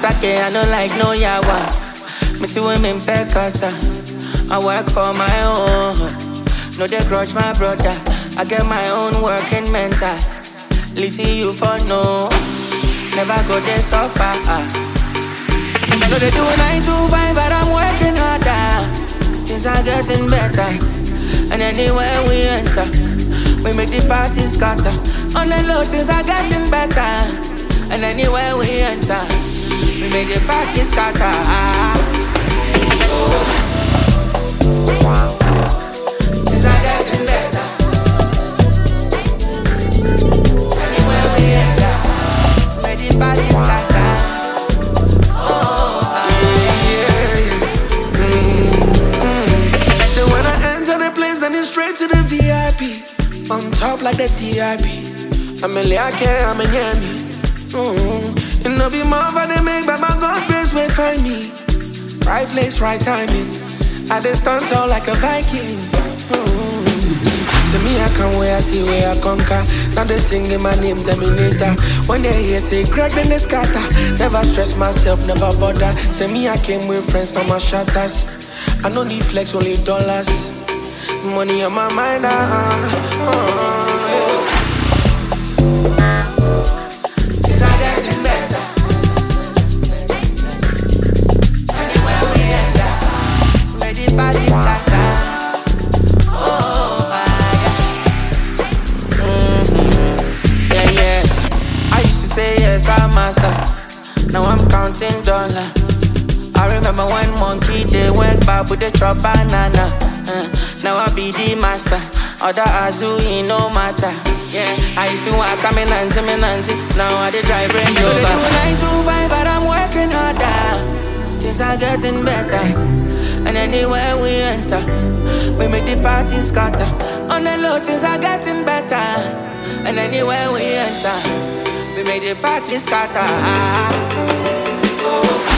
sake, I don't like no yawa. Me see women pekasa. I work for my own. No, they grudge my brother. I get my own working mental. Little you for no. Never go there suffer. No, they do 9 to 5, but I'm working harder. Things are getting better. And anywhere we enter, we make the party scatter. On the low, things are getting better. And anywhere we enter, we make the party scatter. Things are getting better. Anywhere we enter, we make the party scatter. So when I enter the place, then it's straight to the VIP. On top like the TIP. I'm a Yami. It no be more for they make, but my God grace will find me. Right place, right timing. I just stand tall like a Viking. To me, I come where I see where I conquer. Now they singing my name, Terminator. When they hear say Greg, then they scatter. Never stress myself, never bother. Say me, I came with friends, now my shatters. I no need flex, only dollars. Money on my mind, Things are getting better. Anywhere we enter, where the party scatter. Yeah. I used to say yes, I'm myself. Now I'm counting dollar. I remember when monkey they went back with the chop banana. Now I be the master. Other Azui no matter. Yeah, I used to walk come in and now I dey drive Range Rover. 9 to 5, but I'm working harder. Things are getting better. And anywhere we enter, we make the party scatter. On the low, things are getting better. And anywhere we enter, we make the party scatter.